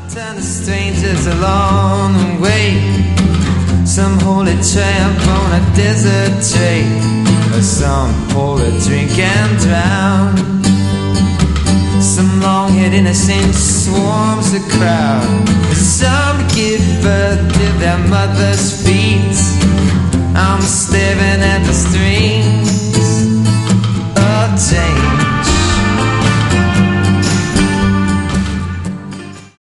Turn to strangers along the way. Some hold a tramp on a desert train, or some pour a drink and drown. Some long-haired innocent swarms the crowd. Some give birth to their mother's feet. I'm staring at the street